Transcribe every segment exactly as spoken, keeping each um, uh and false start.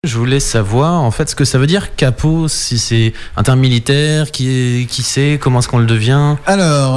Je voulais savoir en fait ce que ça veut dire capot, si c'est un terme militaire, qui est, qui c'est, comment est-ce qu'on le devient? Alors,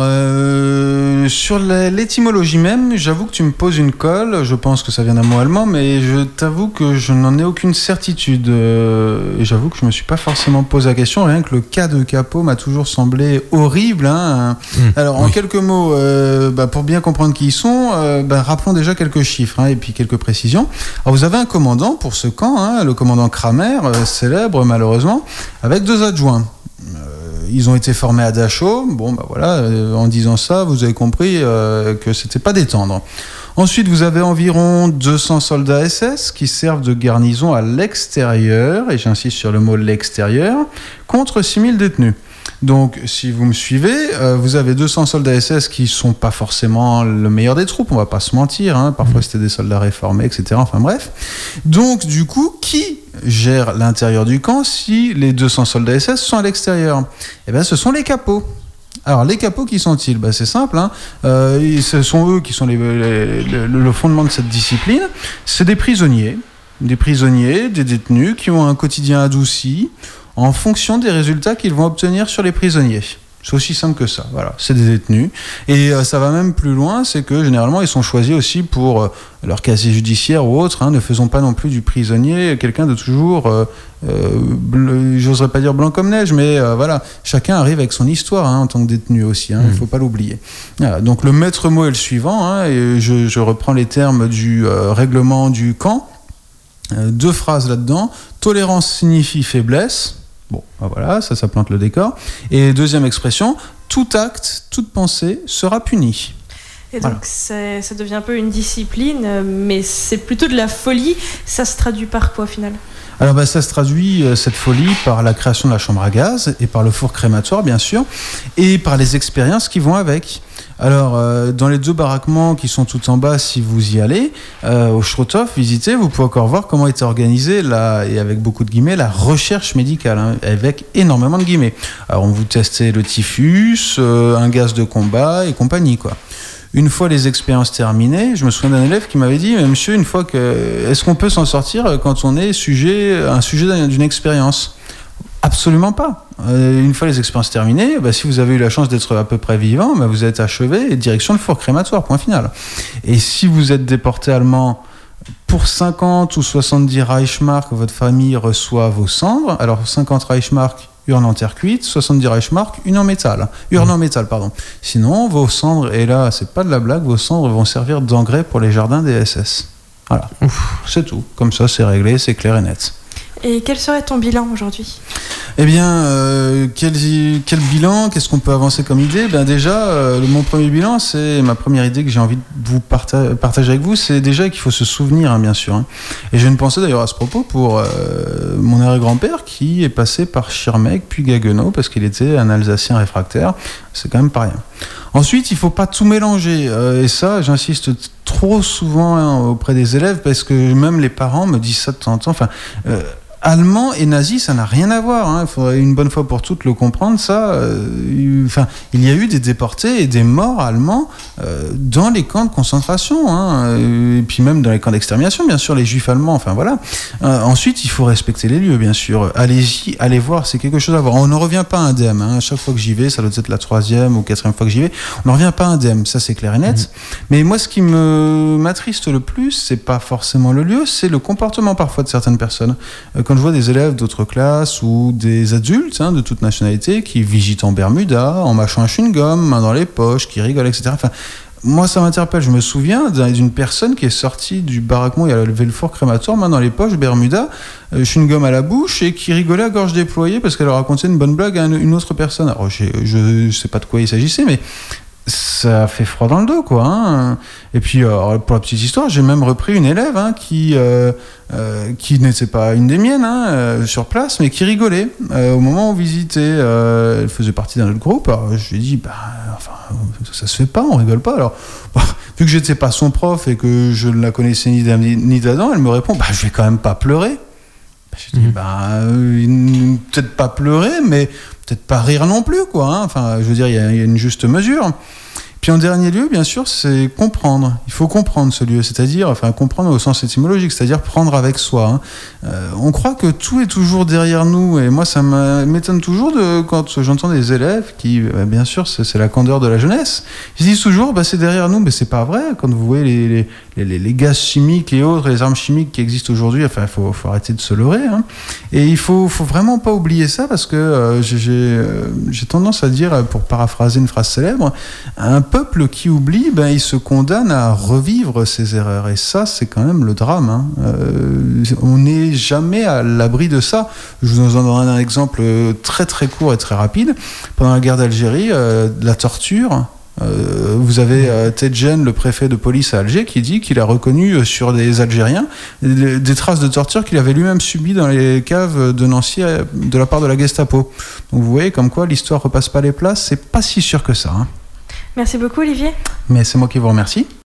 euh, sur la- l'étymologie même, j'avoue que tu me poses une colle. Je pense que ça vient d'un mot allemand, mais je t'avoue que je n'en ai aucune certitude. Euh, et j'avoue que je me suis pas forcément posé la question. Rien que le cas de capot m'a toujours semblé horrible. Hein. Mmh, Alors, en oui. quelques mots, euh, bah, pour bien comprendre qui ils sont, euh, bah, rappelons déjà quelques chiffres hein, et puis quelques précisions. Alors, vous avez un commandant pour ce camp, hein, le commandant Kramer, euh, célèbre malheureusement, avec deux adjoints. Euh, ils ont été formés à Dachau. Bon, bah voilà, euh, en disant ça, vous avez compris euh, que c'était pas détendre. Ensuite, vous avez environ deux cents soldats S S qui servent de garnison à l'extérieur, et j'insiste sur le mot l'extérieur, contre six mille détenus. Donc, si vous me suivez, euh, vous avez deux cents soldats S S qui sont pas forcément le meilleur des troupes, on va pas se mentir, hein. Parfois c'était des soldats réformés, et cetera. Enfin bref. Donc, du coup, qui gère l'intérieur du camp si les deux cents soldats S S sont à l'extérieur? Eh bien, ce sont les capots. Alors, les capots, qui sont-ils? Ben, c'est simple, hein. Euh, ce sont eux qui sont les, les- le, le fondement de cette discipline. C'est des prisonniers, des prisonniers, des détenus qui ont un quotidien adouci en fonction des résultats qu'ils vont obtenir sur les prisonniers. C'est aussi simple que ça, voilà, c'est des détenus. Et euh, ça va même plus loin, c'est que généralement ils sont choisis aussi pour euh, leur casier judiciaire ou autre, hein. Ne faisons pas non plus du prisonnier quelqu'un de toujours, euh, euh, bleu, j'oserais pas dire blanc comme neige, mais euh, voilà, chacun arrive avec son histoire hein, en tant que détenu aussi, hein, il Mmh. ne faut pas l'oublier. Voilà, donc le maître mot est le suivant, hein, et je, je reprends les termes du euh, règlement du camp. Euh, deux phrases là-dedans. Tolérance signifie faiblesse. Bon, ben voilà, ça, ça plante le décor. Et deuxième expression, tout acte, toute pensée sera puni. Et donc, Voilà. c'est- ça devient un peu une discipline, euh, mais c'est plutôt de la folie. Ça se traduit par quoi, au final? Alors, ben, ça se traduit, euh, cette folie, par la création de la chambre à gaz et par le four crématoire, bien sûr, et par les expériences qui vont avec. Alors, euh, dans les deux baraquements qui sont tout en bas, si vous y allez, euh, au Schrothof, visitez, vous pouvez encore voir comment était organisée, la, et avec beaucoup de guillemets, la recherche médicale, hein, avec énormément de guillemets. Alors, on vous testait le typhus, euh, un gaz de combat et compagnie, quoi. Une fois les expériences terminées, je me souviens d'un élève qui m'avait dit « Mais monsieur, une fois que... Est-ce qu'on peut s'en sortir quand on est sujet, un sujet d'une expérience ?» Absolument pas. Euh, une fois les expériences terminées, bah, si vous avez eu la chance d'être à peu près vivant, bah, vous êtes achevé et direction le four crématoire, point final. Et si vous êtes déporté allemand, pour cinquante ou soixante-dix Reichsmark, votre famille reçoit vos cendres. Alors cinquante Reichsmark, urne en terre cuite, soixante-dix Reichsmark, une en métal. Urne en métal, pardon. Sinon, vos cendres, et là, c'est pas de la blague, vos cendres vont servir d'engrais pour les jardins des S S. Voilà. Ouf, c'est tout. Comme ça, c'est réglé, c'est clair et net. Et quel serait ton bilan aujourd'hui? Eh bien, euh, quel, quel bilan, qu'est-ce qu'on peut avancer comme idée? Ben déjà, euh, le- mon premier bilan, c'est ma première idée que j'ai envie de vous parta- partager avec vous, c'est déjà qu'il faut se souvenir, hein, bien sûr. Hein. Et j'ai une pensée d'ailleurs à ce propos pour euh, mon arrière-grand-père qui est passé par Schirmeck puis Gaggenau parce qu'il était un Alsacien réfractaire. C'est quand même pas rien. Ensuite, il faut pas tout mélanger. Euh, et ça, j'insiste t- trop souvent hein, auprès des élèves parce que même les parents me disent ça de temps en temps. Enfin, euh, allemand et nazi, ça n'a rien à voir. Hein. Il faudrait une bonne fois pour toutes le comprendre. Ça, euh, il, enfin, il y a eu des déportés et des morts allemands euh, dans les camps de concentration, hein, euh, et puis même dans les camps d'extermination, bien sûr, les juifs allemands. Enfin voilà. Euh, ensuite, il faut respecter les lieux, bien sûr. Allez-y, allez voir, c'est quelque chose à voir. On ne revient pas indemne. Hein. Chaque fois que j'y vais, ça doit être la troisième ou quatrième fois que j'y vais, on ne revient pas indemne. Ça, c'est clair et net. Mmh. Mais moi, ce qui me m'attriste le plus, c'est pas forcément le lieu, c'est le comportement parfois de certaines personnes. Euh, quand je vois des élèves d'autres classes ou des adultes hein, de toute nationalité qui visitent en Bermuda, en mâchant un chewing-gum, main dans les poches, qui rigolent, et cetera. Enfin, moi, ça m'interpelle. Je me souviens d'une personne qui est sortie du baraquement, il a levé le four crématoire, main dans les poches, Bermuda, euh, chewing-gum à la bouche, et qui rigolait à gorge déployée parce qu'elle racontait une bonne blague à une autre personne. Alors, j'ai, je ne sais pas de quoi il s'agissait, mais ça fait froid dans le dos, quoi. Hein. Et puis, alors, pour la petite histoire, j'ai même repris une élève hein, qui, euh, euh, qui n'était pas une des miennes hein, euh, sur place, mais qui rigolait euh, au moment où on visitait. Euh, elle faisait partie d'un autre groupe. Alors, je lui ai dit, bah, enfin, ça se fait pas, on rigole pas. Alors, bah, vu que j'étais pas son prof et que je ne la connaissais ni d'Adam ni d'Adam, elle me répond, bah, je vais quand même pas pleurer. Bah, je dis, mmh. bah, euh, peut-être pas pleurer, mais peut-être pas rire non plus, quoi. Hein. Enfin, je veux dire, il y, y a une juste mesure. Puis en dernier lieu, bien sûr, c'est comprendre. Il faut comprendre ce lieu, c'est-à-dire, enfin comprendre au sens étymologique, c'est-à-dire prendre avec soi. Hein. Euh, on croit que tout est toujours derrière nous, et moi ça m'étonne toujours de, quand j'entends des élèves qui, euh, bien sûr, c'est, c'est la candeur de la jeunesse, ils disent toujours, bah, c'est derrière nous, mais c'est pas vrai. Quand vous voyez les, les, les, les gaz chimiques et autres, les armes chimiques qui existent aujourd'hui, enfin, il faut, faut arrêter de se leurrer. Hein. Et il faut, faut vraiment pas oublier ça, parce que euh, j'ai, j'ai, euh, j'ai tendance à dire, pour paraphraser une phrase célèbre, un peuple qui oublie, ben, il se condamne à revivre ses erreurs. Et ça, c'est quand même le drame. Hein. Euh, on n'est jamais à l'abri de ça. Je vous en donne un exemple très très court et très rapide. Pendant la guerre d'Algérie, euh, la torture... Euh, vous avez euh, Tedjen, le préfet de police à Alger, qui dit qu'il a reconnu euh, sur des Algériens des, des traces de torture qu'il avait lui-même subies dans les caves de Nancy euh, de la part de la Gestapo. Donc vous voyez comme quoi l'histoire repasse pas les places, c'est pas si sûr que ça. Hein. Merci beaucoup Olivier. Mais c'est moi qui vous remercie.